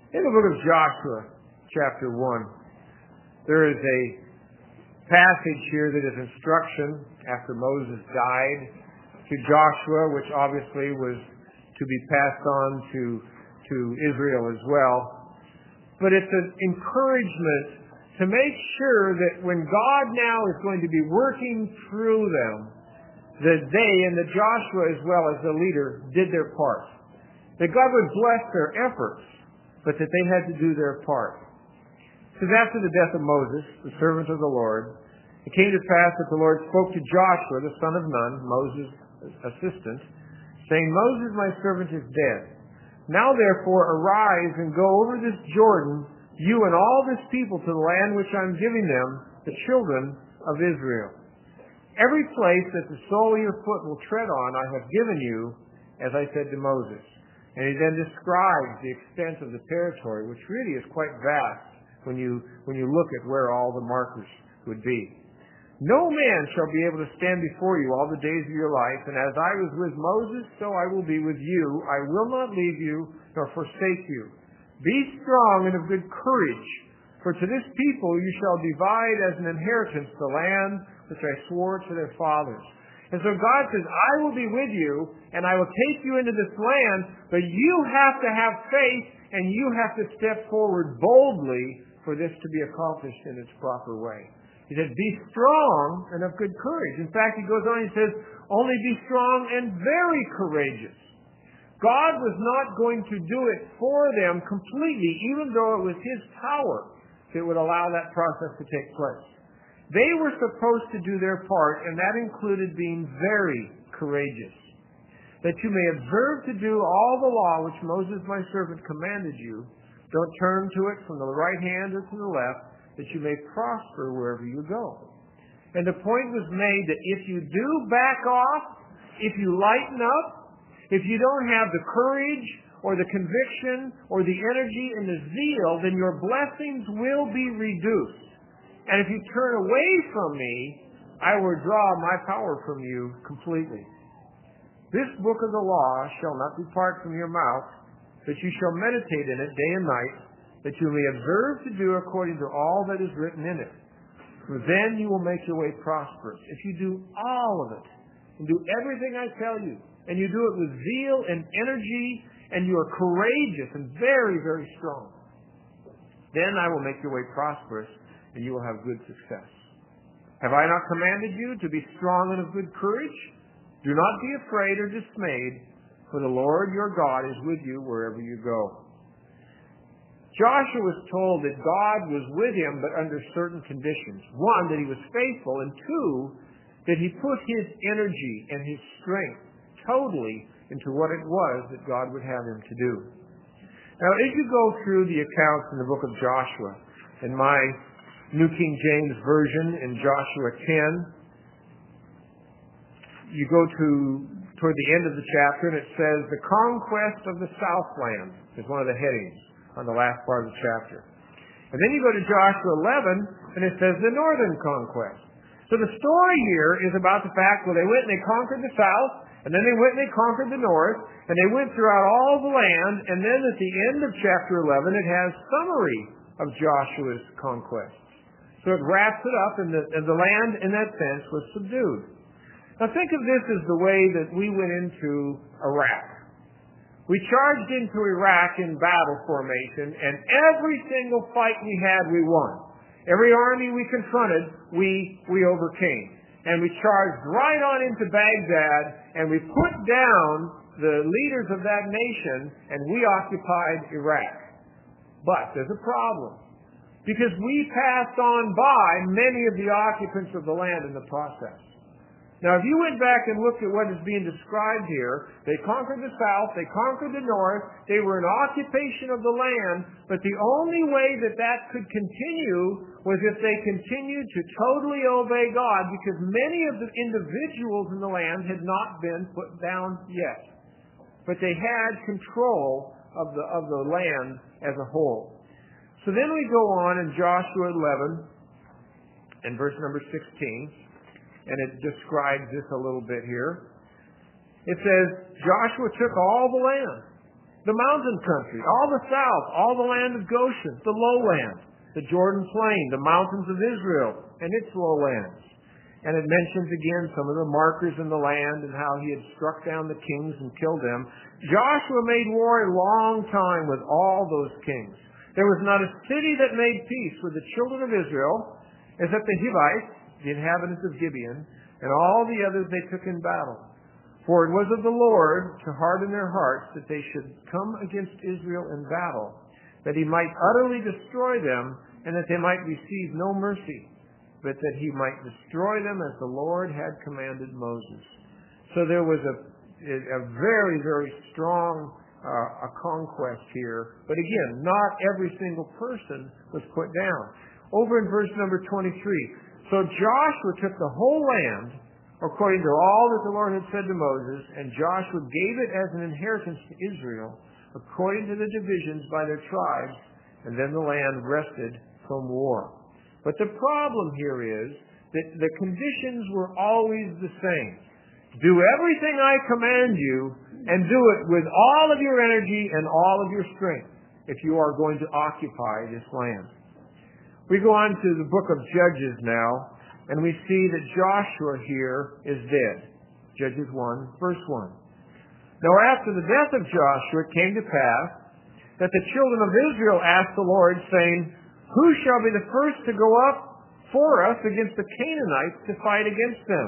In the book of Joshua, chapter 1, there is a passage here that is instruction after Moses died to Joshua, which obviously was to be passed on to Israel as well. But it's an encouragement to make sure that when God now is going to be working through them, that they and that Joshua as well as the leader did their part. That God would bless their efforts, but that they had to do their part. Because after the death of Moses, the servant of the Lord, it came to pass that the Lord spoke to Joshua, the son of Nun, Moses' assistant, saying, Moses, my servant, is dead. Now therefore arise and go over this Jordan, you and all this people, to the land which I am giving them, the children of Israel. Every place that the sole of your foot will tread on, I have given you, as I said to Moses. And he then describes the extent of the territory, which really is quite vast when you look at where all the markers would be. No man shall be able to stand before you all the days of your life, and as I was with Moses, so I will be with you. I will not leave you nor forsake you. Be strong and of good courage, for to this people you shall divide as an inheritance the land which I swore to their fathers. And so God says, I will be with you, and I will take you into this land, but you have to have faith, and you have to step forward boldly for this to be accomplished in its proper way. He said, be strong and of good courage. In fact, he goes on, he says, only be strong and very courageous. God was not going to do it for them completely, even though it was his power that would allow that process to take place. They were supposed to do their part, and that included being very courageous. That you may observe to do all the law which Moses my servant commanded you. Don't turn to it from the right hand or to the left, that you may prosper wherever you go. And the point was made that if you do back off, if you lighten up, if you don't have the courage or the conviction or the energy and the zeal, then your blessings will be reduced. And if you turn away from me, I will draw my power from you completely. This book of the law shall not depart from your mouth, but you shall meditate in it day and night, that you may observe to do according to all that is written in it. For then you will make your way prosperous. If you do all of it, and do everything I tell you, and you do it with zeal and energy, and you are courageous and very, very strong, then I will make your way prosperous, and you will have good success. Have I not commanded you to be strong and of good courage? Do not be afraid or dismayed, for the Lord your God is with you wherever you go. Joshua was told that God was with him, but under certain conditions. One, that he was faithful, and two, that he put his energy and his strength totally into what it was that God would have him to do. Now, as you go through the accounts in the book of Joshua, in my New King James Version in Joshua 10, you go toward the end of the chapter, and it says, the conquest of the Southland is one of the headings on the last part of the chapter. And then you go to Joshua 11, and it says the northern conquest. So the story here is about the fact, well, they went and they conquered the south, and then they went and they conquered the north, and they went throughout all the land, and then at the end of chapter 11, it has summary of Joshua's conquest. So it wraps it up, and the land, in that sense, was subdued. Now think of this as the way that we went into Iraq. We charged into Iraq in battle formation, and every single fight we had, we won. Every army we confronted, we overcame. And we charged right on into Baghdad, and we put down the leaders of that nation, and we occupied Iraq. But there's a problem. Because we passed on by many of the occupants of the land in the process. Now, if you went back and looked at what is being described here, they conquered the south, they conquered the north, they were an occupation of the land, but the only way that that could continue was if they continued to totally obey God, because many of the individuals in the land had not been put down yet. But they had control of the land as a whole. So then we go on in Joshua 11 and verse number 16, and it describes this a little bit here. It says, Joshua took all the land, the mountain country, all the south, all the land of Goshen, the lowland, the Jordan plain, the mountains of Israel, and its lowlands. And it mentions again some of the markers in the land and how he had struck down the kings and killed them. Joshua made war a long time with all those kings. There was not a city that made peace with the children of Israel, except the Hivites, the inhabitants of Gibeon, and all the others they took in battle. For it was of the Lord to harden their hearts that they should come against Israel in battle, that he might utterly destroy them, and that they might receive no mercy, but that he might destroy them as the Lord had commanded Moses. So there was a very, very strong conquest here. But again, not every single person was put down. Over in verse number 23, so Joshua took the whole land, according to all that the Lord had said to Moses, and Joshua gave it as an inheritance to Israel, according to the divisions by their tribes, and then the land rested from war. But the problem here is that the conditions were always the same. Do everything I command you, and do it with all of your energy and all of your strength, if you are going to occupy this land. We go on to the book of Judges now, and we see that Joshua here is dead. Judges 1, verse 1. Now after the death of Joshua, it came to pass that the children of Israel asked the Lord, saying, who shall be the first to go up for us against the Canaanites to fight against them?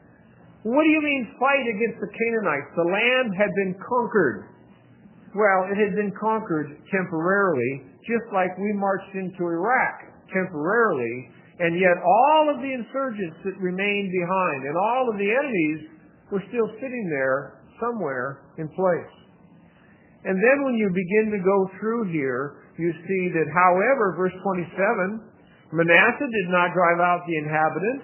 What do you mean fight against the Canaanites? The land had been conquered. Well, it had been conquered temporarily, just like we marched into Iraq temporarily, and yet all of the insurgents that remained behind and all of the enemies were still sitting there somewhere in place. And then when you begin to go through here, you see that, however, verse 27, Manasseh did not drive out the inhabitants.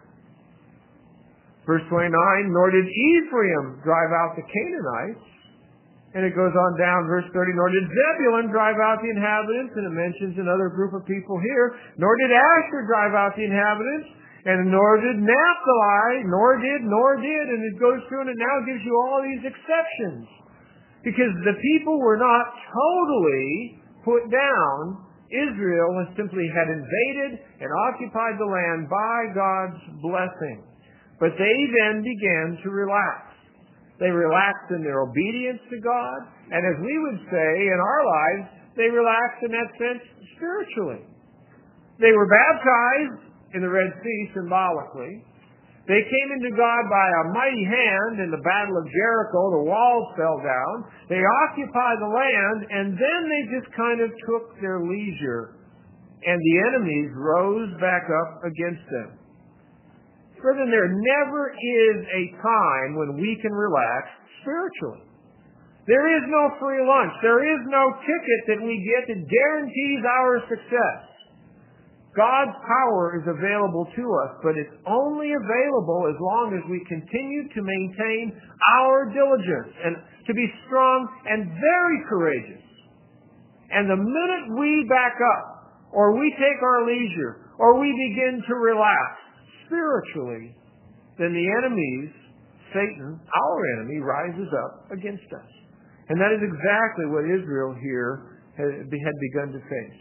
Verse 29, nor did Ephraim drive out the Canaanites. And it goes on down, verse 30, nor did Zebulun drive out the inhabitants, and it mentions another group of people here. Nor did Asher drive out the inhabitants, and nor did Naphtali, nor did, and it goes through and it now gives you all these exceptions. Because the people were not totally put down. Israel simply had invaded and occupied the land by God's blessing. But they then began to relax. They relaxed in their obedience to God, and as we would say in our lives, they relaxed in that sense spiritually. They were baptized in the Red Sea symbolically. They came into God by a mighty hand in the Battle of Jericho. The walls fell down. They occupied the land, and then they just kind of took their leisure, and the enemies rose back up against them. Brethren, there never is a time when we can relax spiritually. There is no free lunch. There is no ticket that we get that guarantees our success. God's power is available to us, but it's only available as long as we continue to maintain our diligence and to be strong and very courageous. And the minute we back up, or we take our leisure, or we begin to relax spiritually, then the enemies, Satan, our enemy, rises up against us. And that is exactly what Israel here had begun to face.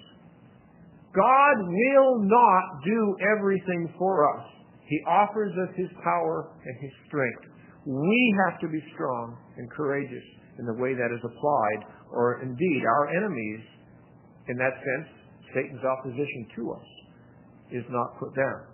God will not do everything for us. He offers us His power and His strength. We have to be strong and courageous in the way that is applied, or indeed our enemies, in that sense, Satan's opposition to us, is not put down.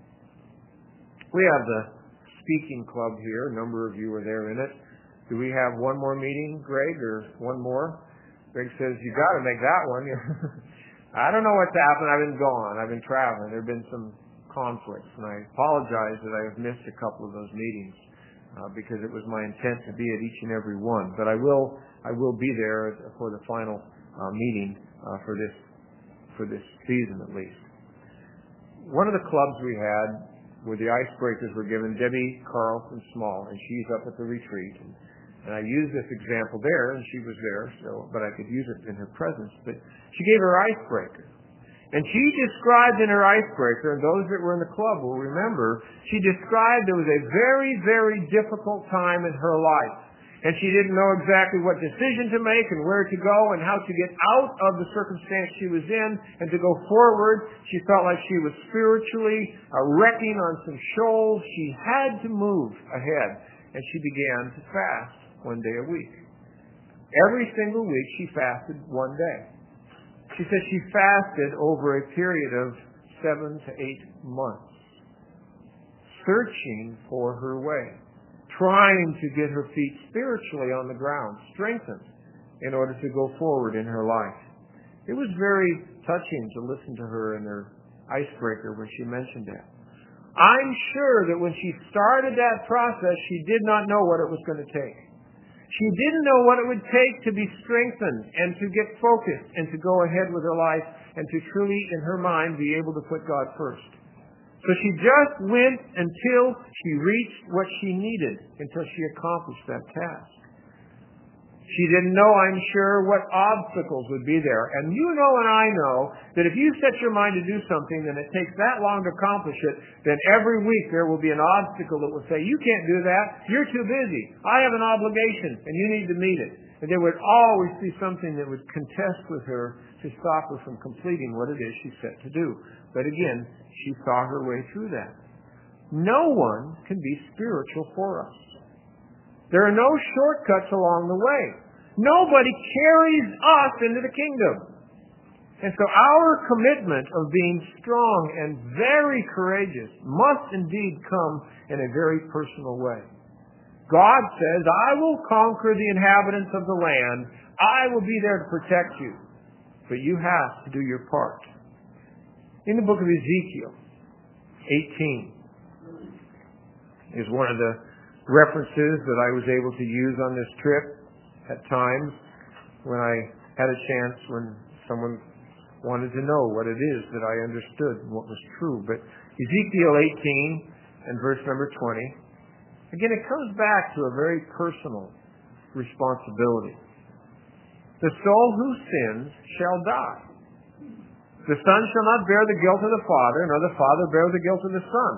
We have the speaking club here. A number of you are there in it. Do we have one more meeting, Greg, or one more? Greg says, you got to make that one. I don't know what's happened. I've been gone. I've been traveling. There have been some conflicts, and I apologize that I have missed a couple of those meetings because it was my intent to be at each and every one. But I will be there for the final meeting for this season at least. One of the clubs we had where the icebreakers were given, Debbie Carlson Small, and she's up at the retreat. And I used this example there, and she was there, but I could use it in her presence. But she gave her icebreaker. And she described in her icebreaker, and those that were in the club will remember, she described it was a very, very difficult time in her life. And she didn't know exactly what decision to make and where to go and how to get out of the circumstance she was in and to go forward. She felt like she was spiritually wrecking on some shoals. She had to move ahead, and she began to fast one day a week. Every single week she fasted one day. She said she fasted over a period of 7 to 8 months, searching for her way, trying to get her feet spiritually on the ground, strengthened, in order to go forward in her life. It was very touching to listen to her in her icebreaker when she mentioned that. I'm sure that when she started that process, she did not know what it was going to take. She didn't know what it would take to be strengthened and to get focused and to go ahead with her life and to truly, in her mind, be able to put God first. So she just went until she reached what she needed, until she accomplished that task. She didn't know, I'm sure, what obstacles would be there. And you know and I know that if you set your mind to do something and it takes that long to accomplish it, then every week there will be an obstacle that will say, you can't do that, you're too busy, I have an obligation, and you need to meet it. And there would always be something that would contest with her to stop her from completing what it is she set to do. But again, she saw her way through that. No one can be spiritual for us. There are no shortcuts along the way. Nobody carries us into the kingdom. And so our commitment of being strong and very courageous must indeed come in a very personal way. God says, I will conquer the inhabitants of the land. I will be there to protect you. But you have to do your part. In the book of Ezekiel 18 is one of the references that I was able to use on this trip at times when I had a chance, when someone wanted to know what it is that I understood and what was true. But Ezekiel 18 and verse number 20, again, it comes back to a very personal responsibility. The soul who sins shall die. The son shall not bear the guilt of the father, nor the father bear the guilt of the son.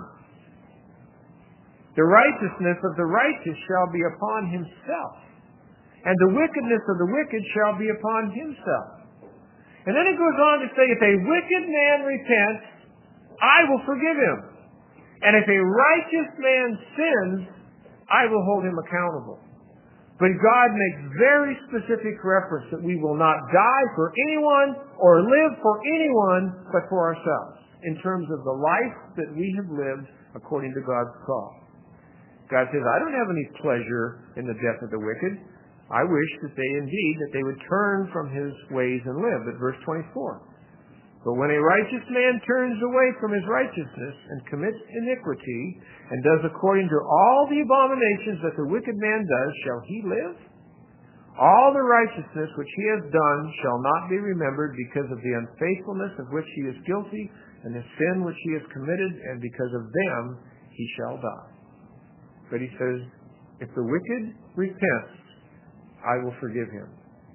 The righteousness of the righteous shall be upon himself, and the wickedness of the wicked shall be upon himself. And then it goes on to say, if a wicked man repents, I will forgive him. And if a righteous man sins, I will hold him accountable. But God makes very specific reference that we will not die for anyone or live for anyone but for ourselves, in terms of the life that we have lived according to God's call. God says, I don't have any pleasure in the death of the wicked. I wish that they would turn from his ways and live. At verse 24. But when a righteous man turns away from his righteousness and commits iniquity and does according to all the abominations that the wicked man does, shall he live? All the righteousness which he has done shall not be remembered because of the unfaithfulness of which he is guilty and the sin which he has committed, and because of them he shall die. But he says, if the wicked repents, I will forgive him.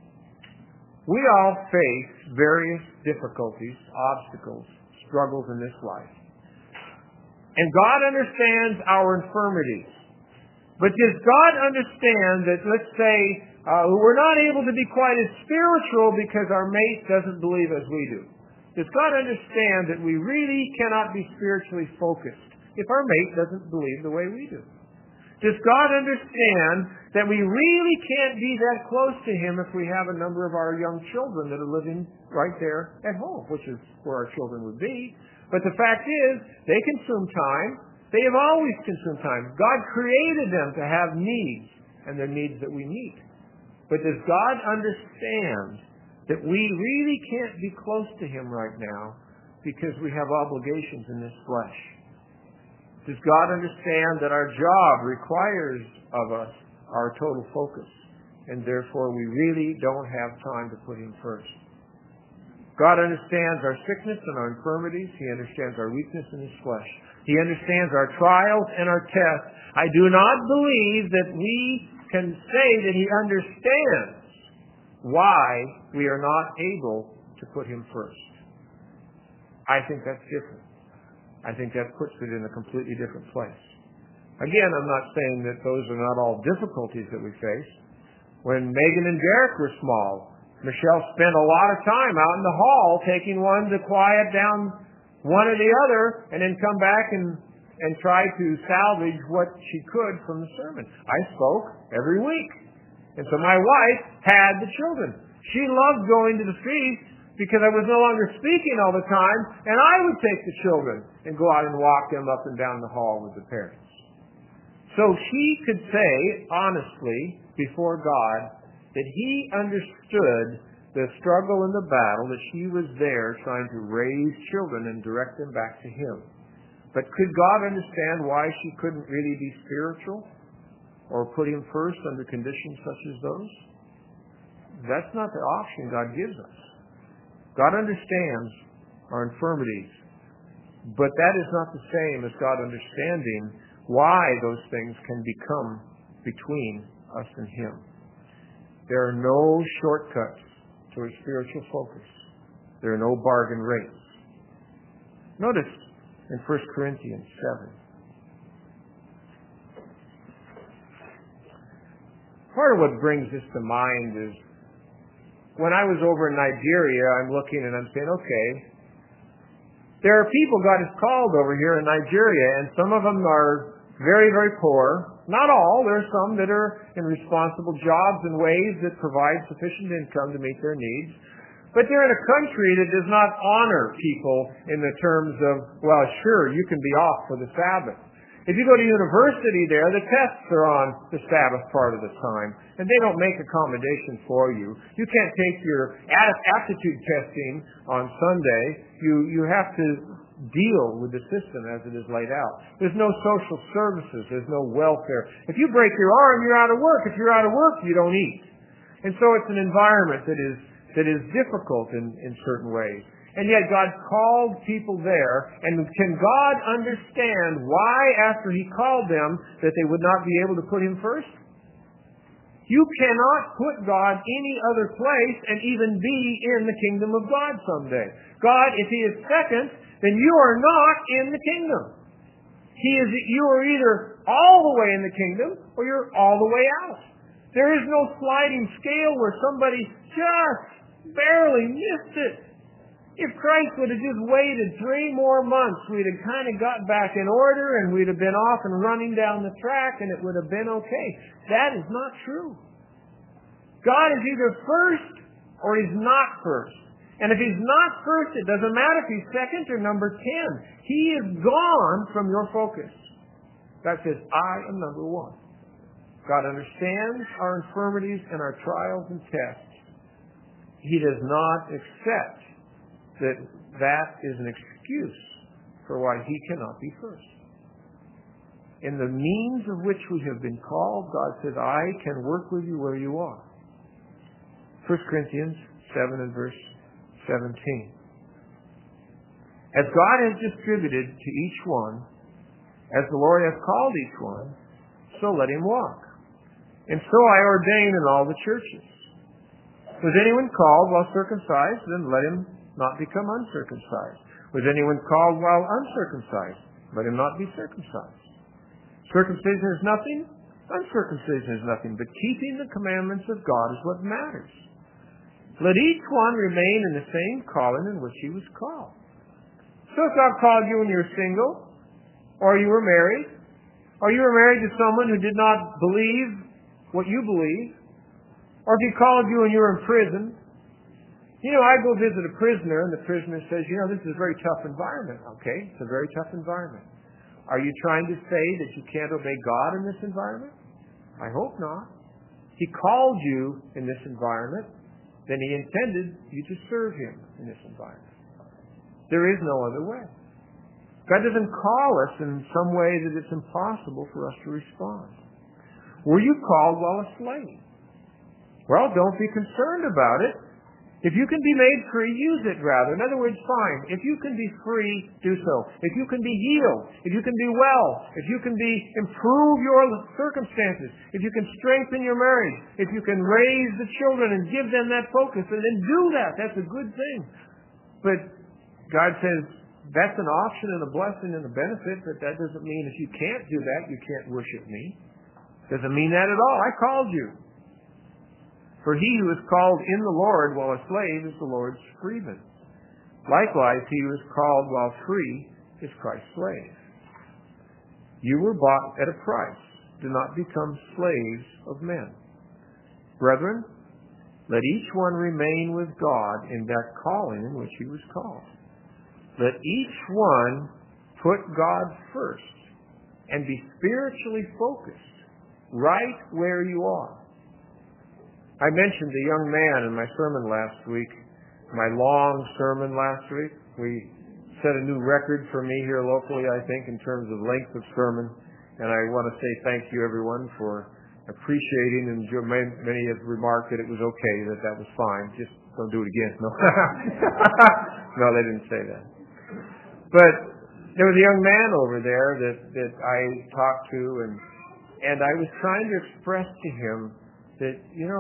We all face various difficulties, obstacles, struggles in this life. And God understands our infirmities. But does God understand that, let's say, we're not able to be quite as spiritual because our mate doesn't believe as we do? Does God understand that we really cannot be spiritually focused if our mate doesn't believe the way we do? Does God understand that we really can't be that close to him if we have a number of our young children that are living right there at home, which is where our children would be? But the fact is, they consume time. They have always consumed time. God created them to have needs, and they're needs that we meet. But does God understand that we really can't be close to him right now because we have obligations in this flesh? Does God understand that our job requires of us our total focus, and therefore we really don't have time to put him first? God understands our sickness and our infirmities. He understands our weakness in his flesh. He understands our trials and our tests. I do not believe that we can say that he understands why we are not able to put him first. I think that's different. I think that puts it in a completely different place. Again, I'm not saying that those are not all difficulties that we face. When Megan and Derek were small, Michelle spent a lot of time out in the hall taking one to quiet down one or the other and then come back and try to salvage what she could from the sermon. I spoke every week. And so my wife had the children. She loved going to the feast because I was no longer speaking all the time, and I would take the children and go out and walk them up and down the hall with the parents. So she could say, honestly, before God, that He understood the struggle and the battle, that she was there trying to raise children and direct them back to Him. But could God understand why she couldn't really be spiritual or put Him first under conditions such as those? That's not the option God gives us. God understands our infirmities, but that is not the same as God understanding why those things can become between us and Him. There are no shortcuts to a spiritual focus. There are no bargain rates. Notice in 1 Corinthians 7. Part of what brings this to mind is when I was over in Nigeria, I'm looking and I'm saying, okay, there are people God has called over here in Nigeria, and some of them are very, very poor. Not all. There are some that are in responsible jobs and ways that provide sufficient income to meet their needs. But they're in a country that does not honor people in the terms of, well, sure, you can be off for the Sabbath. If you go to university there, the tests are on the Sabbath part of the time, and they don't make accommodation for you. You can't take your aptitude testing on Sunday. You have to deal with the system as it is laid out. There's no social services. There's no welfare. If you break your arm, you're out of work. If you're out of work, you don't eat. And so it's an environment that is difficult in certain ways. And yet God called people there, and can God understand why after He called them that they would not be able to put Him first? You cannot put God any other place and even be in the kingdom of God someday. God, if He is second, then you are not in the kingdom. You are either all the way in the kingdom or you're all the way out. There is no sliding scale where somebody just barely missed it. If Christ would have just waited 3 more months, we'd have kind of got back in order and we'd have been off and running down the track and it would have been okay. That is not true. God is either first or He's not first. And if He's not first, it doesn't matter if He's second or number 10. He is gone from your focus. God says, I am number 1. God understands our infirmities and our trials and tests. He does not accept that is an excuse for why He cannot be first. In the means of which we have been called, God says, I can work with you where you are. 1 Corinthians 7 and verse 17. As God has distributed to each one, as the Lord has called each one, so let him walk. And so I ordain in all the churches. Was anyone called while circumcised? Then let him not become uncircumcised. Was anyone called while uncircumcised? Let him not be circumcised. Circumcision is nothing, uncircumcision is nothing, but keeping the commandments of God is what matters. Let each one remain in the same calling in which he was called. So if God called you when you were single, or you were married, or you were married to someone who did not believe what you believe, or if He called you when you were in prison, I go visit a prisoner, and the prisoner says, this is a very tough environment. Okay, it's a very tough environment. Are you trying to say that you can't obey God in this environment? I hope not. He called you in this environment, then He intended you to serve Him in this environment. There is no other way. God doesn't call us in some way that it's impossible for us to respond. Were you called while a slave? Well, don't be concerned about it. If you can be made free, use it rather. In other words, fine. If you can be free, do so. If you can be healed, if you can be well, if you can improve your circumstances, if you can strengthen your marriage, if you can raise the children and give them that focus, and then do that, that's a good thing. But God says that's an option and a blessing and a benefit, but that doesn't mean if you can't do that, you can't worship me. Doesn't mean that at all. I called you. For he who is called in the Lord while a slave is the Lord's freedman. Likewise, he who is called while free is Christ's slave. You were bought at a price. Do not become slaves of men. Brethren, let each one remain with God in that calling in which he was called. Let each one put God first and be spiritually focused right where you are. I mentioned a young man in my sermon last week, my long sermon last week. We set a new record for me here locally, I think, in terms of length of sermon. And I want to say thank you, everyone, for appreciating, and many have remarked that it was okay, that was fine. Just don't do it again. No, no, they didn't say that. But there was a young man over there that I talked to, and I was trying to express to him that,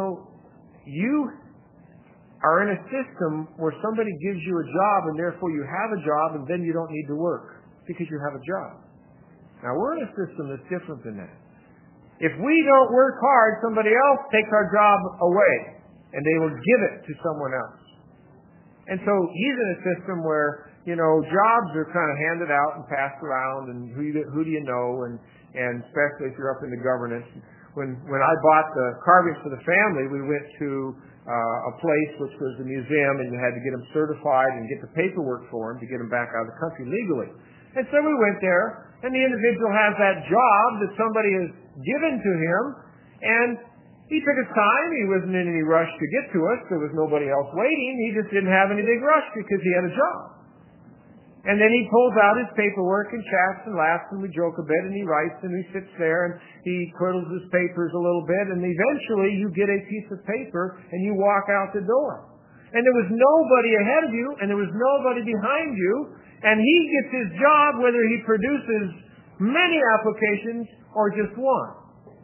you are in a system where somebody gives you a job, and therefore you have a job, and then you don't need to work because you have a job. Now, we're in a system that's different than that. If we don't work hard, somebody else takes our job away, and they will give it to someone else. And so he's in a system where, jobs are kind of handed out and passed around, and who do you know, and especially if you're up in the governance. When I bought the carvings for the family, we went to a place which was a museum, and you had to get them certified and get the paperwork for them to get them back out of the country legally. And so we went there, and the individual has that job that somebody has given to him, and he took his time. He wasn't in any rush to get to us. There was nobody else waiting. He just didn't have any big rush because he had a job. And then he pulls out his paperwork and chats and laughs, and we joke a bit, and he writes, and he sits there, and he twiddles his papers a little bit, and eventually you get a piece of paper, and you walk out the door. And there was nobody ahead of you, and there was nobody behind you, and he gets his job whether he produces many applications or just one.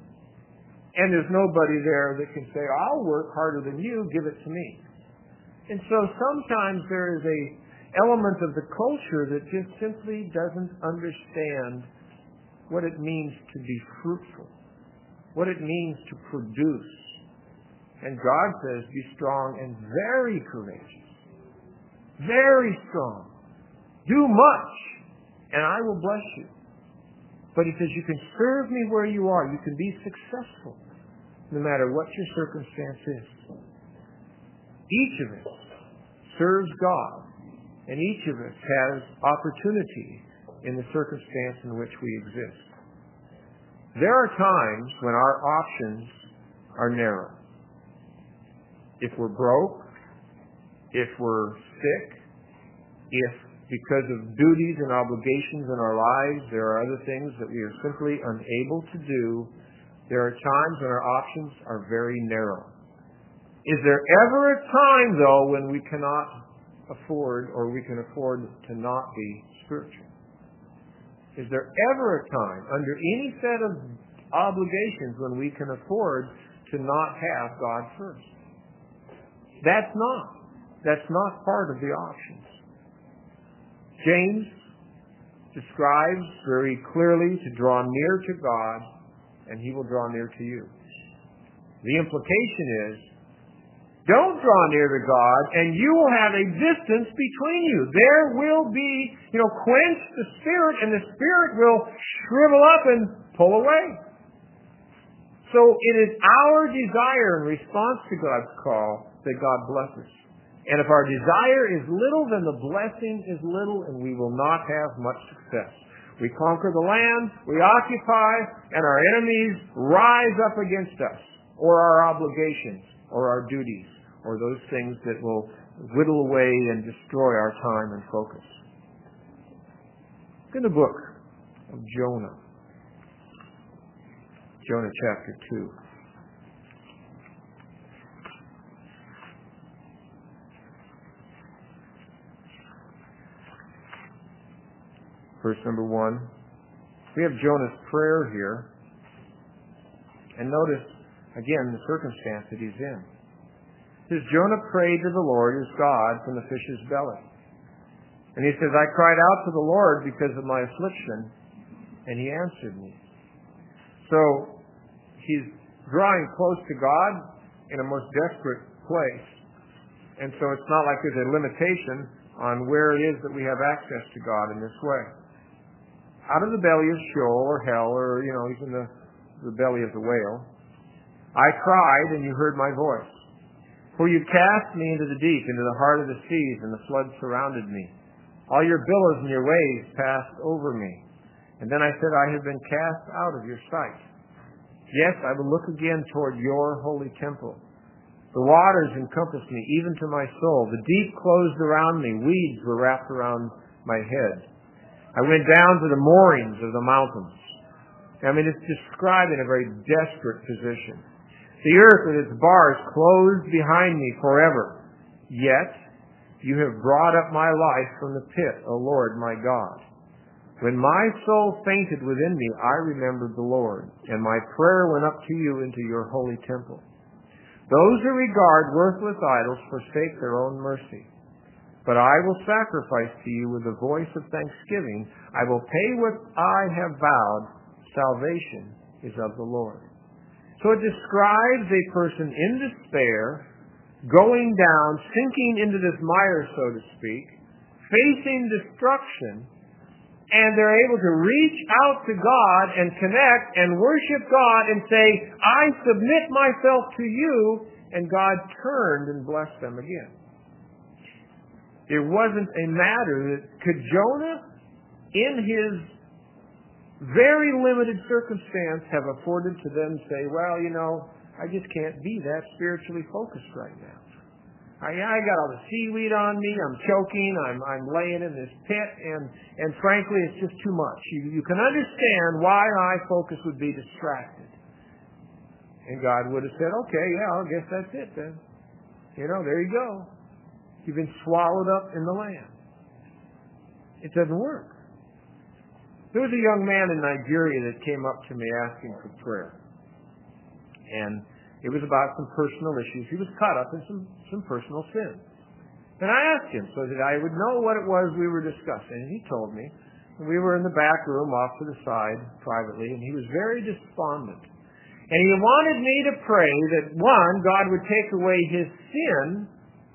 And there's nobody there that can say, I'll work harder than you, give it to me. And so sometimes there is a element of the culture that just simply doesn't understand what it means to be fruitful, what it means to produce. And God says, be strong and very courageous, very strong. Do much, and I will bless you. But he says, you can serve me where you are. You can be successful, no matter what your circumstance is. Each of us serves God. And each of us has opportunity in the circumstance in which we exist. There are times when our options are narrow. If we're broke, if we're sick, if because of duties and obligations in our lives there are other things that we are simply unable to do, there are times when our options are very narrow. Is there ever a time, though, when we cannot afford, or we can afford to not be spiritual? Is there ever a time under any set of obligations when we can afford to not have God first? That's not part of the options. James describes very clearly to draw near to God, and he will draw near to you. The implication is, don't draw near to God, and you will have a distance between you. There will be, quench the Spirit, and the Spirit will shrivel up and pull away. So it is our desire in response to God's call that God blesses. And if our desire is little, then the blessing is little, and we will not have much success. We conquer the land, we occupy, and our enemies rise up against us, or our obligations, or our duties, or those things that will whittle away and destroy our time and focus. In the book of Jonah, Jonah chapter 2. Verse number 1. We have Jonah's prayer here. And notice, again, the circumstance that he's in. It says, Jonah prayed to the Lord his God from the fish's belly. And he says, I cried out to the Lord because of my affliction, and he answered me. So he's drawing close to God. in a most desperate place. And so it's not like there's a limitation on where it is that we have access to God in this way. Out of the belly of Sheol or hell, or, even the belly of the whale, I cried and you heard my voice. For you cast me into the deep, into the heart of the seas, and the flood surrounded me. All your billows and your waves passed over me. And then I said, I have been cast out of your sight. Yes, I will look again toward your holy temple. The waters encompassed me, even to my soul. The deep closed around me. Weeds were wrapped around my head. I went down to the moorings of the mountains. It's described in a very desperate position. The earth with its bars closed behind me forever. Yet you have brought up my life from the pit, O Lord my God. When my soul fainted within me, I remembered the Lord, and my prayer went up to you into your holy temple. Those who regard worthless idols forsake their own mercy. But I will sacrifice to you with the voice of thanksgiving. I will pay what I have vowed. Salvation is of the Lord. So it describes a person in despair, going down, sinking into this mire, so to speak, facing destruction, and they're able to reach out to God and connect and worship God and say, I submit myself to you, and God turned and blessed them again. It wasn't a matter that could Jonah, in his very limited circumstance, have afforded to them say, well, I just can't be that spiritually focused right now. I got all the seaweed on me, I'm choking, I'm laying in this pit, and frankly, it's just too much. You can understand why my focus would be distracted. And God would have said, okay, yeah, I guess that's it then. There you go. You've been swallowed up in the land. It doesn't work. There was a young man in Nigeria that came up to me asking for prayer. And it was about some personal issues. He was caught up in some personal sins. And I asked him so that I would know what it was we were discussing. And he told me. We were in the back room off to the side privately, and he was very despondent. And he wanted me to pray that, one, God would take away his sin,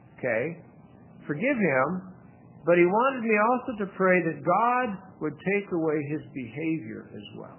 forgive him, but he wanted me also to pray that God would take away his behavior as well.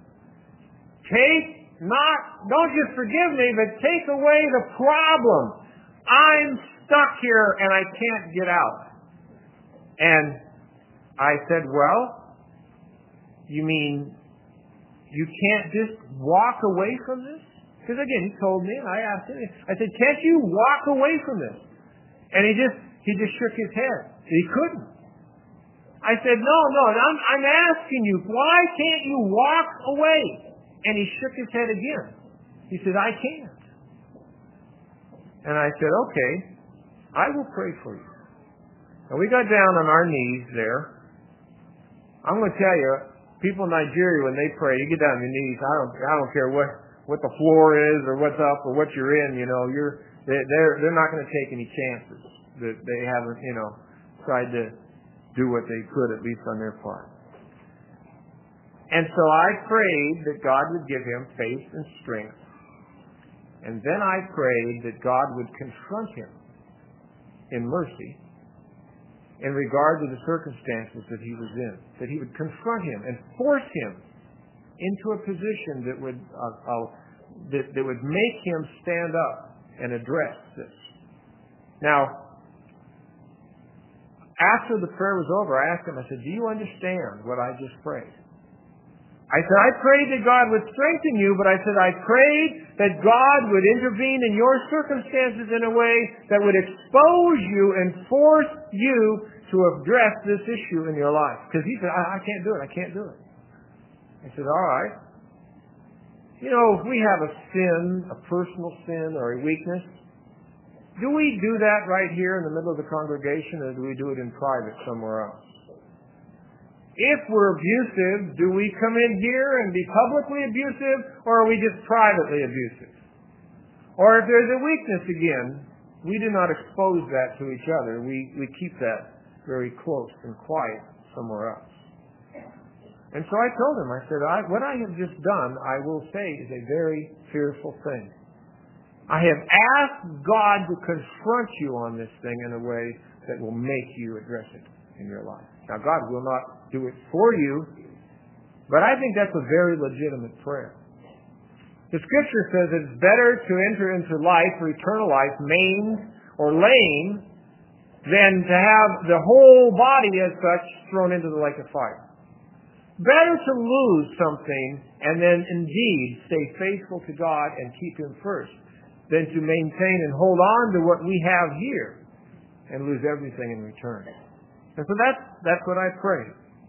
Don't just forgive me, but take away the problem. I'm stuck here and I can't get out. And I said, well, you mean you can't just walk away from this? Because again, he told me, and I asked him, I said, can't you walk away from this? And he just shook his head. He couldn't. I said, no, I'm asking you, why can't you walk away? And he shook his head again. He said, I can't. And I said, okay, I will pray for you. And we got down on our knees there. I'm going to tell you, people in Nigeria, when they pray, you get down on your knees. I don't care what the floor is or what's up or what you're in. They're not going to take any chances that they haven't, tried to do what they could, at least on their part. And so I prayed that God would give him faith and strength. And then I prayed that God would confront him in mercy in regard to the circumstances that he was in. That he would confront him and force him into a position that would make him stand up and address this. Now, after the prayer was over, I asked him, I said, do you understand what I just prayed? I said, I prayed that God would strengthen you, but I said, I prayed that God would intervene in your circumstances in a way that would expose you and force you to address this issue in your life. Because he said, I can't do it. I can't do it. I said, all right. If we have a sin, a personal sin or a weakness, do we do that right here in the middle of the congregation, or do we do it in private somewhere else? If we're abusive, do we come in here and be publicly abusive, or are we just privately abusive? Or if there's a weakness again, we do not expose that to each other. We keep that very close and quiet somewhere else. And so I told him, I said, what I have just done, I will say, is a very fearful thing. I have asked God to confront you on this thing in a way that will make you address it in your life. Now, God will not do it for you, but I think that's a very legitimate prayer. The Scripture says it's better to enter into life, or eternal life, maimed or lame, than to have the whole body as such thrown into the lake of fire. Better to lose something and then indeed stay faithful to God and keep Him first than to maintain and hold on to what we have here and lose everything in return. And so that's what I pray.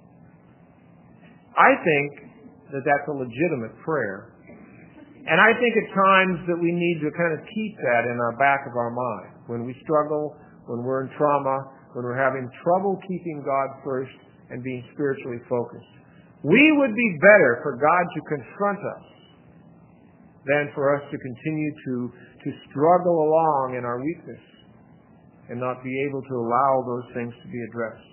I think that that's a legitimate prayer. And I think at times that we need to kind of keep that in our back of our mind. When we struggle, when we're in trauma, when we're having trouble keeping God first and being spiritually focused. We would be better for God to confront us than for us to continue to struggle along in our weakness and not be able to allow those things to be addressed.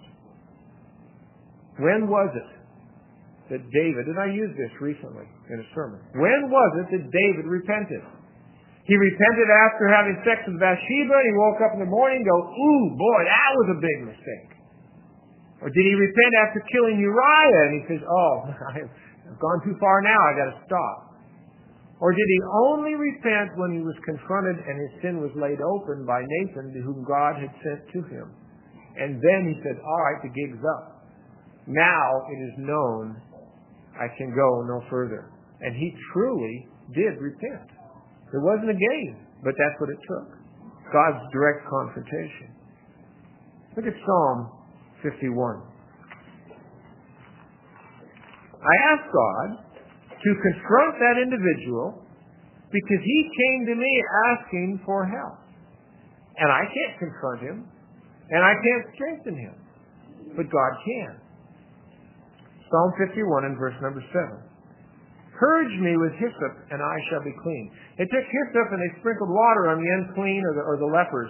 When was it that David, and I used this recently in a sermon, when was it that David repented? He repented after having sex with Bathsheba, and he woke up in the morning and go, ooh, boy, that was a big mistake. Or did he repent after killing Uriah, and he says, oh, I've gone too far now, I've got to stop. Or did he only repent when he was confronted and his sin was laid open by Nathan, to whom God had sent to him? And then he said, all right, the gig's up. Now it is known I can go no further. And he truly did repent. It wasn't a game, but that's what it took. God's direct confrontation. Look at Psalm 51. I asked God to confront that individual because he came to me asking for help. And I can't confront him, and I can't strengthen him, but God can. Psalm 51 and verse number 7. Purge me with hyssop, and I shall be clean. They took hyssop and they sprinkled water on the unclean or the lepers,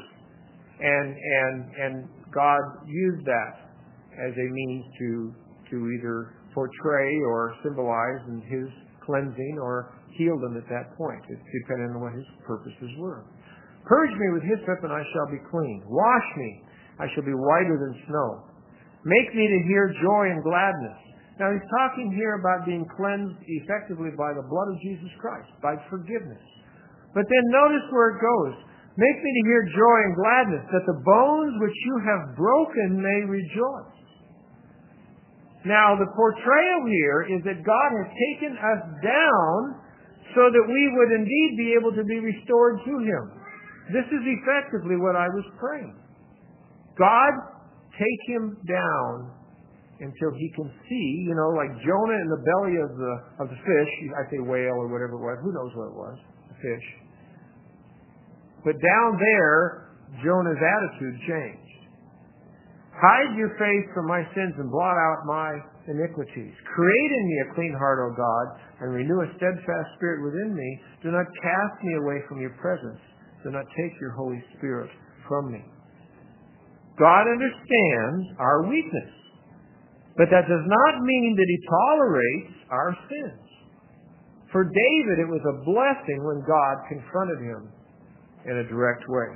and God used that as a means to either portray or symbolize in His cleansing or heal them at that point. It depended on what His purposes were. Purge me with hyssop, and I shall be clean. Wash me, I shall be whiter than snow. Make me to hear joy and gladness. Now he's talking here about being cleansed effectively by the blood of Jesus Christ, by forgiveness. But then notice where it goes. Make me to hear joy and gladness, that the bones which you have broken may rejoice. Now the portrayal here is that God has taken us down so that we would indeed be able to be restored to Him. This is effectively what I was praying. God, take him down until he can see, like Jonah in the belly of the fish. I say whale or whatever it was. Who knows what it was? The fish. But down there, Jonah's attitude changed. Hide your face from my sins and blot out my iniquities. Create in me a clean heart, O God, and renew a steadfast spirit within me. Do not cast me away from your presence. Do not take your Holy Spirit from me. God understands our weakness. But that does not mean that He tolerates our sins. For David, it was a blessing when God confronted him in a direct way.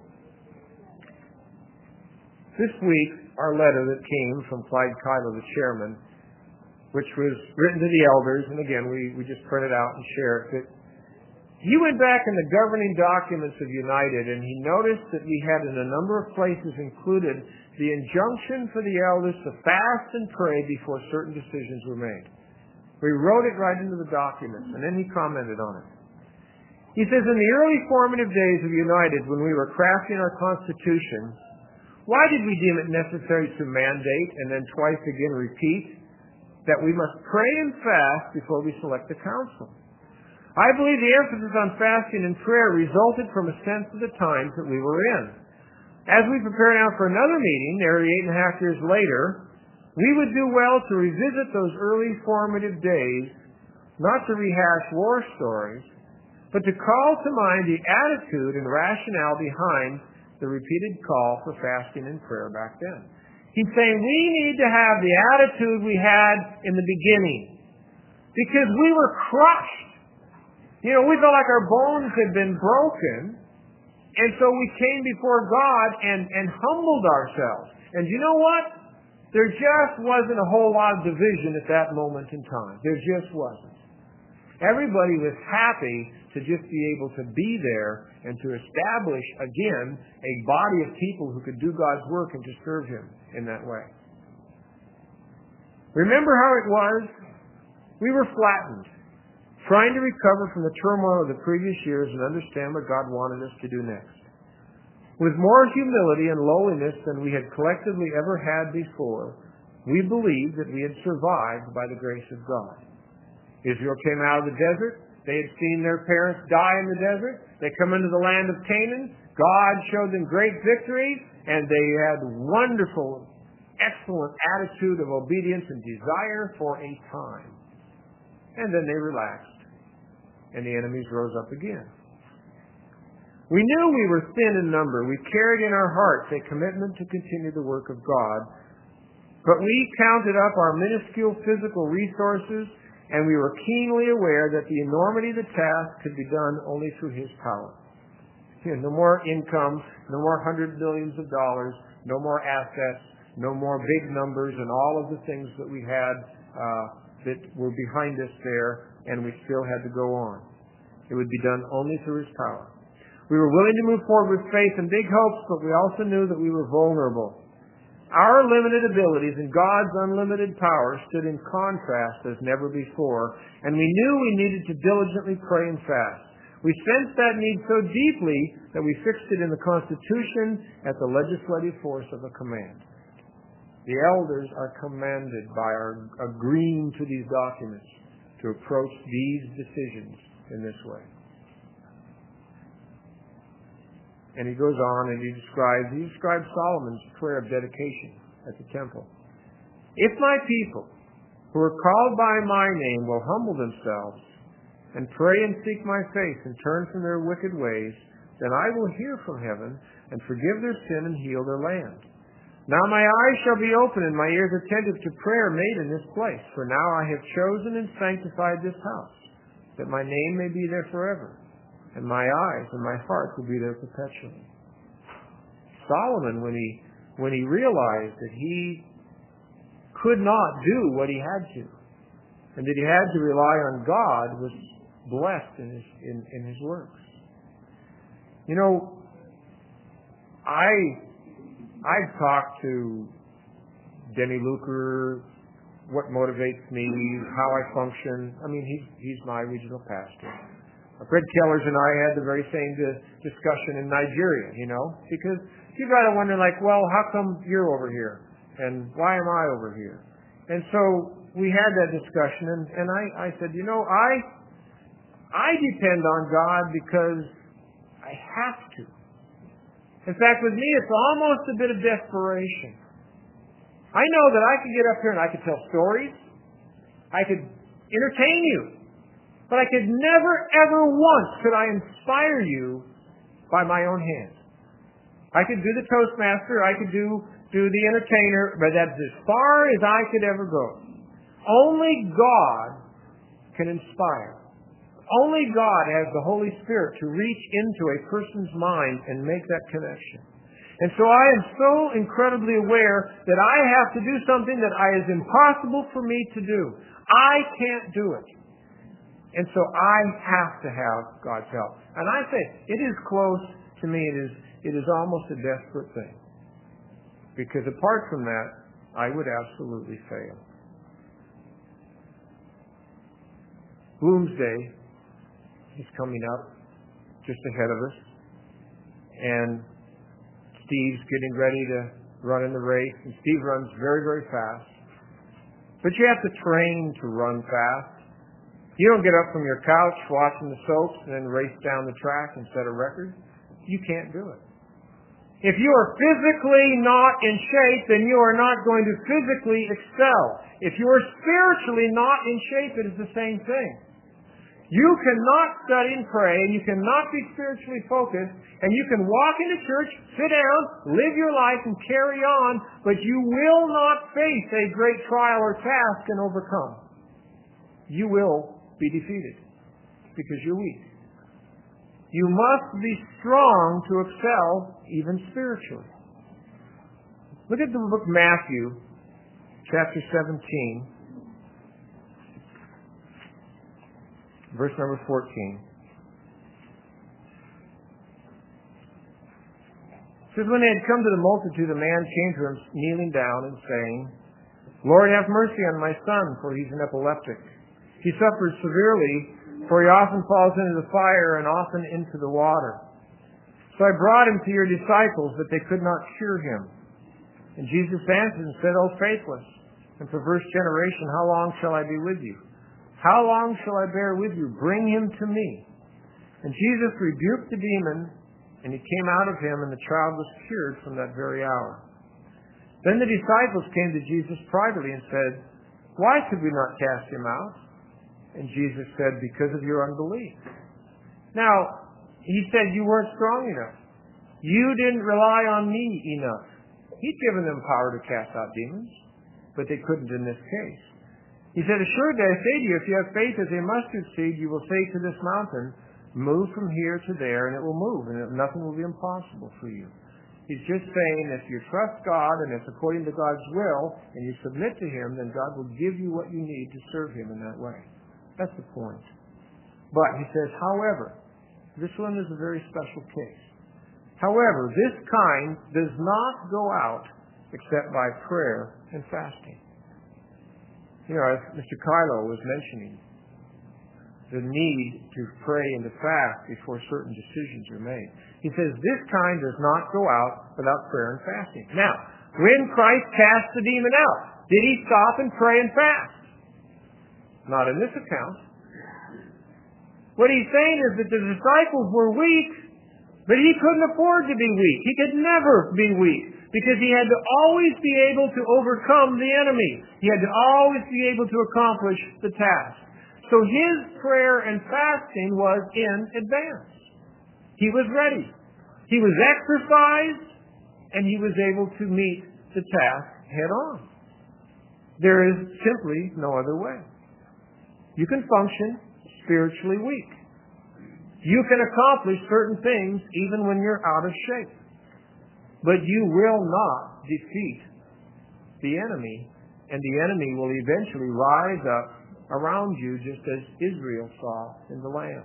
This week, our letter that came from Clyde Kyler, the chairman, which was written to the elders, and again, we just print it out and share it, that he went back in the governing documents of United, and he noticed that we had in a number of places included the injunction for the elders to fast and pray before certain decisions were made. We wrote it right into the documents, and then he commented on it. He says, in the early formative days of United, when we were crafting our Constitution, why did we deem it necessary to mandate and then twice again repeat that we must pray and fast before we select the council? I believe the emphasis on fasting and prayer resulted from a sense of the times that we were in. As we prepare now for another meeting, nearly 8.5 years later, we would do well to revisit those early formative days, not to rehash war stories, but to call to mind the attitude and rationale behind the repeated call for fasting and prayer back then. He's saying we need to have the attitude we had in the beginning, because we were crushed. We felt like our bones had been broken, and so we came before God and humbled ourselves. And you know what? There just wasn't a whole lot of division at that moment in time. There just wasn't. Everybody was happy to just be able to be there and to establish, again, a body of people who could do God's work and to serve Him in that way. Remember how it was? We were flattened, trying to recover from the turmoil of the previous years and understand what God wanted us to do next. With more humility and lowliness than we had collectively ever had before, we believed that we had survived by the grace of God. Israel came out of the desert. They had seen their parents die in the desert. They come into the land of Canaan. God showed them great victories, and they had wonderful, excellent attitude of obedience and desire for a time. And then they relaxed, and the enemies rose up again. We knew we were thin in number. We carried in our hearts a commitment to continue the work of God, but we counted up our minuscule physical resources, and we were keenly aware that the enormity of the task could be done only through His power. No more income, no more hundreds of millions of dollars, no more assets, no more big numbers and all of the things that we had that were behind us there, and we still had to go on. It would be done only through His power. We were willing to move forward with faith and big hopes, but we also knew that we were vulnerable. Our limited abilities and God's unlimited power stood in contrast as never before, and we knew we needed to diligently pray and fast. We sensed that need so deeply that we fixed it in the Constitution as the legislative force of a command. The elders are commanded by our agreeing to these documents to approach these decisions in this way. And he goes on and he describes Solomon's prayer of dedication at the temple. If my people, who are called by my name, will humble themselves and pray and seek my face and turn from their wicked ways, then I will hear from heaven and forgive their sin and heal their land. Now my eyes shall be open and my ears attentive to prayer made in this place. For now I have chosen and sanctified this house, that my name may be there forever. And my eyes and my heart will be there perpetually. Solomon, when he realized that he could not do what he had to, and that he had to rely on God, was blessed in his works. I've talked to Denny Luker, what motivates me, how I function. He's my regional pastor. Fred Kellers and I had the very same discussion in Nigeria, because you got to wonder, how come you're over here? And why am I over here? And so we had that discussion, and I said, I depend on God because I have to. In fact, with me, it's almost a bit of desperation. I know that I could get up here and I could tell stories. I could entertain you. But I could never, ever once could I inspire you by my own hands. I could do the Toastmaster, I could do the entertainer, but that's as far as I could ever go. Only God can inspire. Only God has the Holy Spirit to reach into a person's mind and make that connection. And so I am so incredibly aware that I have to do something that is impossible for me to do. I can't do it. And so I have to have God's help. And I say, it is close to me. It is almost a desperate thing. Because apart from that, I would absolutely fail. Bloomsday is coming up just ahead of us. And Steve's getting ready to run in the race. And Steve runs very, very fast. But you have to train to run fast. You don't get up from your couch watching the soaps and then race down the track and set a record. You can't do it. If you are physically not in shape, then you are not going to physically excel. If you are spiritually not in shape, it is the same thing. You cannot study and pray, and you cannot be spiritually focused, and you can walk into church, sit down, live your life, and carry on, but you will not face a great trial or task and overcome. You will be defeated. because you're weak. You must be strong to excel even spiritually. Look at the book of Matthew, chapter 17, verse number 14. It says, when they had come to the multitude, a man came to him, kneeling down and saying, Lord, have mercy on my son, for he's an epileptic. He suffers severely, for he often falls into the fire and often into the water. So I brought him to your disciples, but they could not cure him. And Jesus answered and said, O faithless and perverse generation, how long shall I be with you? How long shall I bear with you? Bring him to me. And Jesus rebuked the demon, and he came out of him, and the child was cured from that very hour. Then the disciples came to Jesus privately and said, Why could we not cast him out? And Jesus said, Because of your unbelief. Now, he said you weren't strong enough. You didn't rely on me enough. He'd given them power to cast out demons, but they couldn't in this case. He said, Assuredly I say to you, if you have faith as a mustard seed, you will say to this mountain, Move from here to there, and it will move, and nothing will be impossible for you. He's just saying if you trust God and it's according to God's will and you submit to Him, then God will give you what you need to serve Him in that way. That's the point. But he says, however, this one is a very special case. However, this kind does not go out except by prayer and fasting. You know, as Mr. Kylo was mentioning, the need to pray and to fast before certain decisions are made. He says this kind does not go out without prayer and fasting. Now, when Christ cast the demon out, did he stop and pray and fast? Not in this account. What he's saying is that the disciples were weak, but he couldn't afford to be weak. He could never be weak because he had to always be able to overcome the enemy. He had to always be able to accomplish the task. So his prayer and fasting was in advance. He was ready. He was exercised, and he was able to meet the task head on. There is simply no other way. You can function spiritually weak. You can accomplish certain things even when you're out of shape. But you will not defeat the enemy, and the enemy will eventually rise up around you just as Israel saw in the land.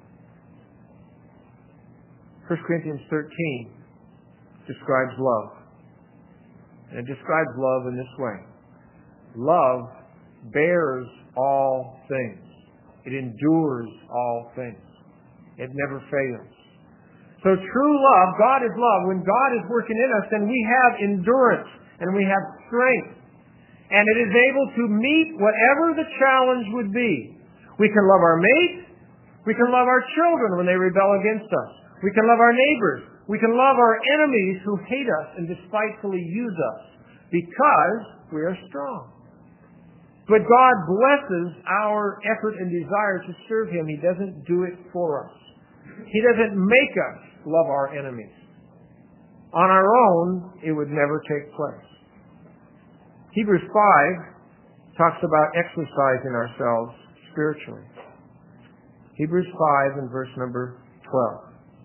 1 Corinthians 13 describes love. And it describes love in this way. Love bears all things. It endures all things. It never fails. So true love, God is love. When God is working in us, then we have endurance and we have strength. And it is able to meet whatever the challenge would be. We can love our mate. We can love our children when they rebel against us. We can love our neighbors. We can love our enemies who hate us and despitefully use us because we are strong. But God blesses our effort and desire to serve Him. He doesn't do it for us. He doesn't make us love our enemies. On our own, it would never take place. Hebrews 5 talks about exercising ourselves spiritually. Hebrews 5 and verse number 12.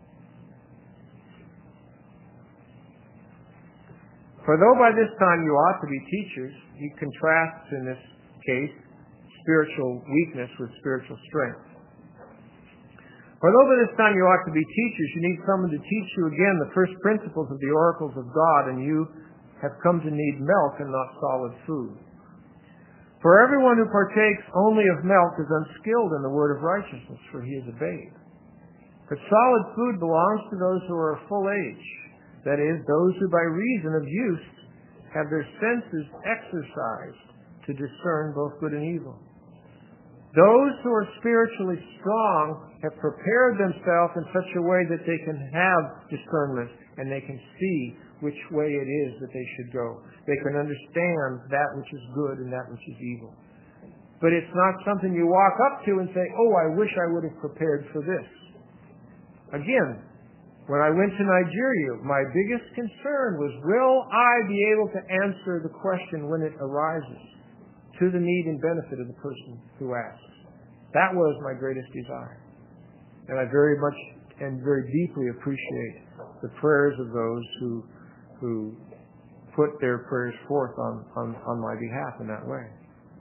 For though by this time you ought to be teachers, he contrasts in this case spiritual weakness with spiritual strength. For though by this time you ought to be teachers, you need someone to teach you again the first principles of the oracles of God, and you have come to need milk and not solid food. For everyone who partakes only of milk is unskilled in the word of righteousness, for he is a babe. But solid food belongs to those who are of full age, that is, those who by reason of use have their senses exercised to discern both good and evil. Those who are spiritually strong have prepared themselves in such a way that they can have discernment and they can see which way it is that they should go. They can understand that which is good and that which is evil. But it's not something you walk up to and say, oh, I wish I would have prepared for this. Again, when I went to Nigeria, my biggest concern was, will I be able to answer the question when it arises to the need and benefit of the person who asks? That was my greatest desire. And I very much and very deeply appreciate the prayers of those who put their prayers forth on my behalf in that way.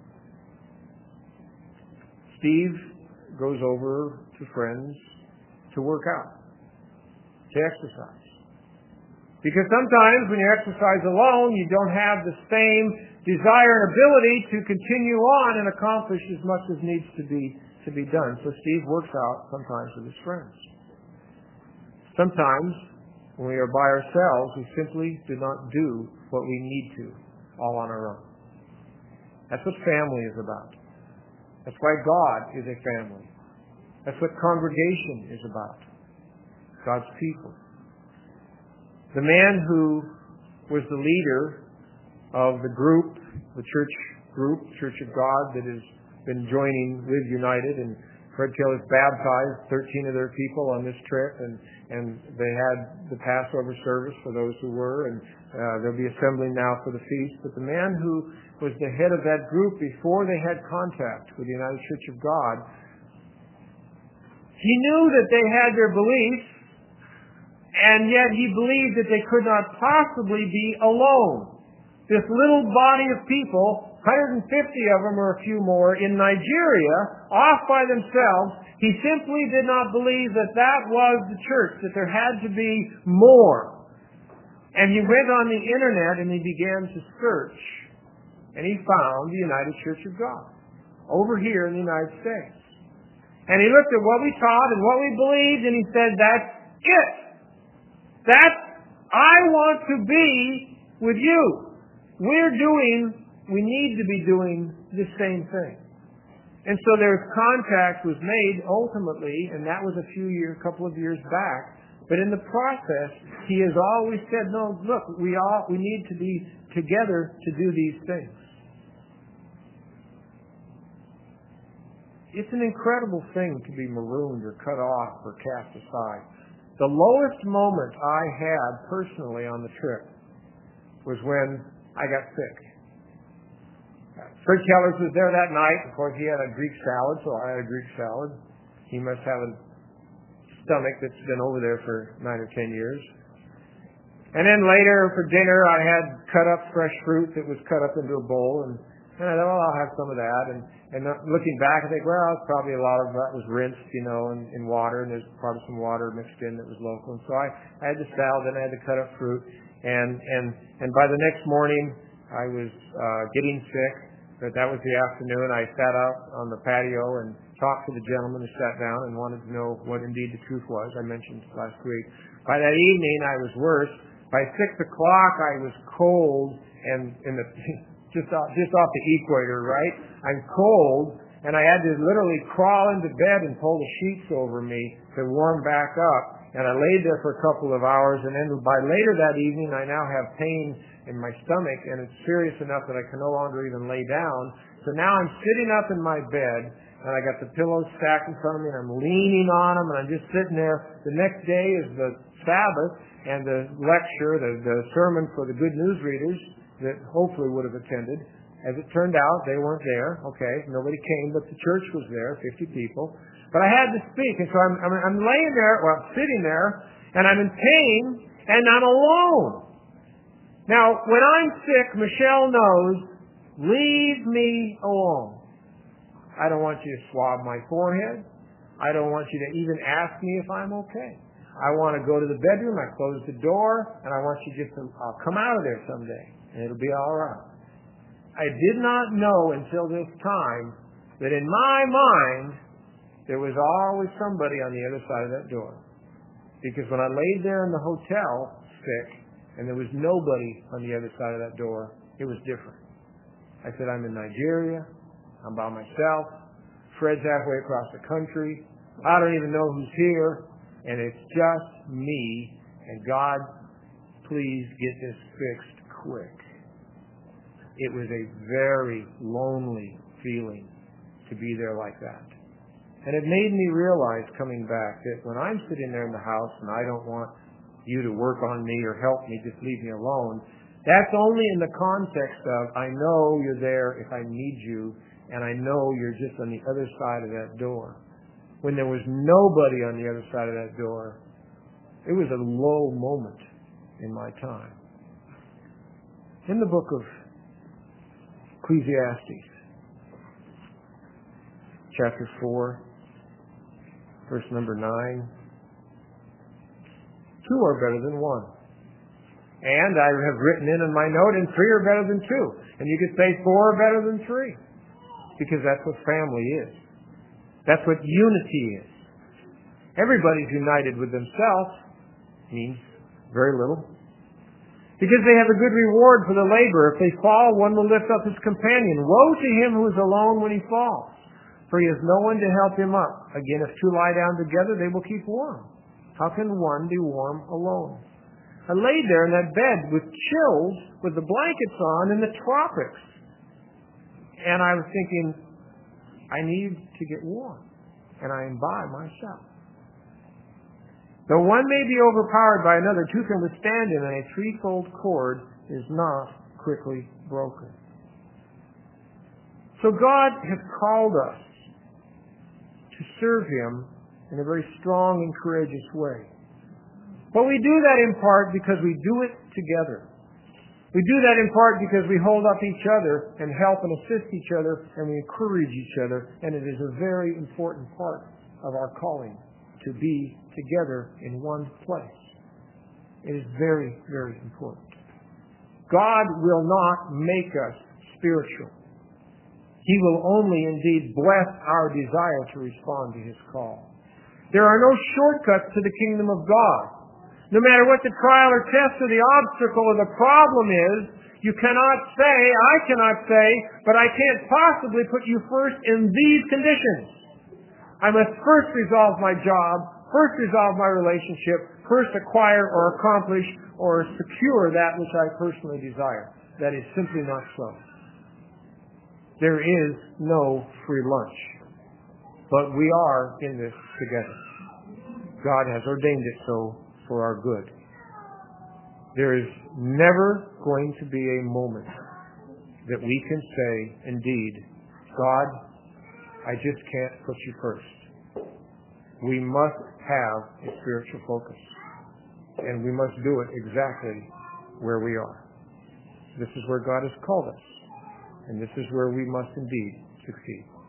Steve goes over to friends to work out, to exercise. Because sometimes when you exercise alone, you don't have the same desire and ability to continue on and accomplish as much as needs to be done. So Steve works out sometimes with his friends. Sometimes when we are by ourselves, we simply do not do what we need to all on our own. That's what family is about. That's why God is a family. That's what congregation is about. God's people. The man who was the leader of the group, the church group, Church of God, that has been joining with United, and Fred Keller's baptized 13 of their people on this trip, and they had the Passover service for those who were, and they'll be assembling now for the feast. But the man who was the head of that group before they had contact with the United Church of God, he knew that they had their beliefs, and yet he believed that they could not possibly be alone. This little body of people, 150 of them or a few more, in Nigeria, off by themselves, he simply did not believe that that was the church, that there had to be more. And he went on the internet and he began to search, and he found the United Church of God over here in the United States. And he looked at what we taught and what we believed, and he said, that's it. I want to be with you. We need to be doing the same thing. And so there's contact was made ultimately, and that was a couple of years back. But in the process, he has always said, no, look, we need to be together to do these things. It's an incredible thing to be marooned or cut off or cast aside. The lowest moment I had personally on the trip was when I got sick. Fred Kellers was there that night. Of course, he had a Greek salad, so I had a Greek salad. He must have a stomach that's been over there for 9 or 10 years. And then later for dinner, I had cut up fresh fruit that was cut up into a bowl, and I thought, well, I'll have some of that. And looking back, I think, well, it's probably a lot of that was rinsed, in water, and there's probably some water mixed in that was local. And so I had the salad, and I had the cut up fruit, and by the next morning, I was getting sick. But that was the afternoon. I sat out on the patio and talked to the gentleman who sat down and wanted to know what indeed the truth was. I mentioned last week. By that evening, I was worse. By 6 o'clock, I was cold and just off the equator, right? I'm cold, and I had to literally crawl into bed and pull the sheets over me to warm back up. And I laid there for a couple of hours, and then by later that evening, I now have pain in my stomach, and it's serious enough that I can no longer even lay down. So now I'm sitting up in my bed, and I got the pillows stacked in front of me, and I'm leaning on them, and I'm just sitting there. The next day is the Sabbath, and the lecture, the sermon for the Good News readers that hopefully would have attended. As it turned out, they weren't there. Okay, nobody came, but the church was there, 50 people. But I had to speak, and so I'm laying there, sitting there, and I'm in pain, and I'm alone. Now, when I'm sick, Michelle knows, leave me alone. I don't want you to swab my forehead. I don't want you to even ask me if I'm okay. I want to go to the bedroom, I close the door, and I want you just to come out of there someday, and it'll be all right. I did not know until this time that in my mind, there was always somebody on the other side of that door. Because when I laid there in the hotel, sick, and there was nobody on the other side of that door, it was different. I said, I'm in Nigeria, I'm by myself, Fred's halfway across the country, I don't even know who's here, and it's just me, and God, please get this fixed quick. It was a very lonely feeling to be there like that. And it made me realize coming back that when I'm sitting there in the house and I don't want you to work on me or help me, just leave me alone, that's only in the context of I know you're there if I need you, and I know you're just on the other side of that door. when there was nobody on the other side of that door, it was a low moment in my time. In the book of Ecclesiastes, chapter 4, verse number 9, 2 are better than 1. And I have written in my note, and 3 are better than 2. And you could say 4 are better than 3, because that's what family is. That's what unity is. Everybody's united with themselves means very little, because they have a good reward for the labor. If they fall, one will lift up his companion. Woe to him who is alone when he falls, for he has no one to help him up. Again, if 2 lie down together, they will keep warm. How can one be warm alone? I laid there in that bed with chills, with the blankets on in the tropics. And I was thinking, I need to get warm. And I am by myself. Though one may be overpowered by another, 2 can withstand him, and a threefold cord is not quickly broken. So God has called us to serve Him in a very strong and courageous way. But we do that in part because we do it together. We do that in part because we hold up each other and help and assist each other, and we encourage each other, and it is a very important part of our calling to be together in one place. It is very, very important. God will not make us spiritual. He will only indeed bless our desire to respond to His call. There are no shortcuts to the kingdom of God. No matter what the trial or test or the obstacle or the problem is, you cannot say, I cannot say, but I can't possibly put you first in these conditions. I must first resolve my job, first resolve my relationship, first acquire or accomplish or secure that which I personally desire. That is simply not so. There is no free lunch. But we are in this together. God has ordained it so for our good. There is never going to be a moment that we can say, indeed, God, I just can't put you first. We must have a spiritual focus. And we must do it exactly where we are. This is where God has called us. And this is where we must indeed succeed.